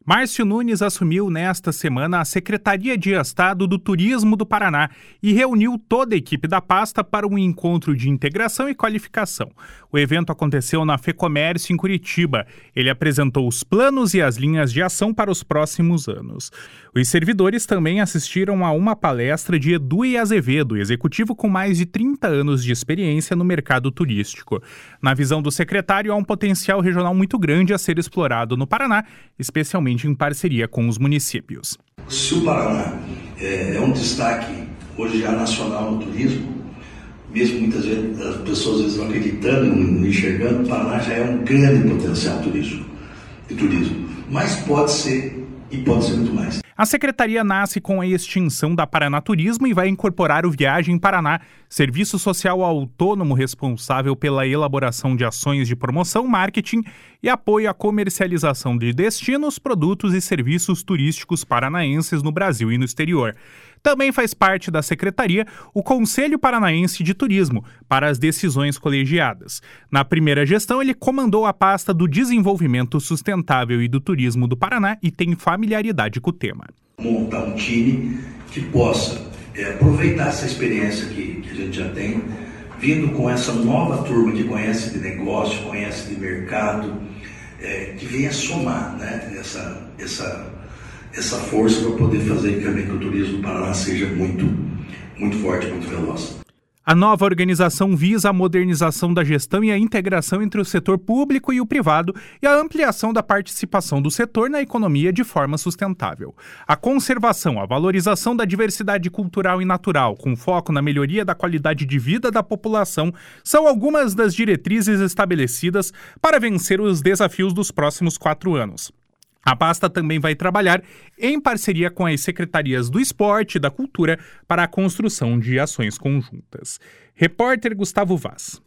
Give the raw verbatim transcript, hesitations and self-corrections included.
Márcio Nunes assumiu nesta semana a Secretaria de Estado do Turismo do Paraná e reuniu toda a equipe da pasta para um encontro de integração e qualificação. O evento aconteceu na FEComércio, em Curitiba. Ele apresentou os planos e as linhas de ação para os próximos anos. Os servidores também assistiram a uma palestra de Edu Azevedo, executivo com mais de trinta anos de experiência no mercado turístico. Na visão do secretário, há um potencial regional muito grande a ser explorado no Paraná, especialmente em parceria com os municípios. Se o Paraná é, é um destaque hoje já nacional no turismo, mesmo muitas vezes as pessoas às vezes não acreditando, não enxergando, o Paraná já é um grande potencial turístico, de turismo, mas pode ser e pode ser muito mais. A secretaria nasce com a extinção da Paraná Turismo e vai incorporar o Viagem Paraná, serviço social autônomo responsável pela elaboração de ações de promoção, marketing e apoio à comercialização de destinos, produtos e serviços turísticos paranaenses no Brasil e no exterior. Também faz parte da secretaria o Conselho Paranaense de Turismo, para as decisões colegiadas. Na primeira gestão, ele comandou a pasta do Desenvolvimento Sustentável e do Turismo do Paraná e tem familiaridade com o tema. Montar um time que possa é, aproveitar essa experiência que, que a gente já tem, vindo com essa nova turma que conhece de negócio, conhece de mercado, é, que venha somar, né, essa, essa, essa força para poder fazer também que o turismo do Paraná seja muito, muito forte, muito veloz. A nova organização visa a modernização da gestão e a integração entre o setor público e o privado e a ampliação da participação do setor na economia de forma sustentável. A conservação, a valorização da diversidade cultural e natural, com foco na melhoria da qualidade de vida da população, são algumas das diretrizes estabelecidas para vencer os desafios dos próximos quatro anos. A pasta também vai trabalhar em parceria com as secretarias do Esporte e da Cultura para a construção de ações conjuntas. Repórter Gustavo Vaz.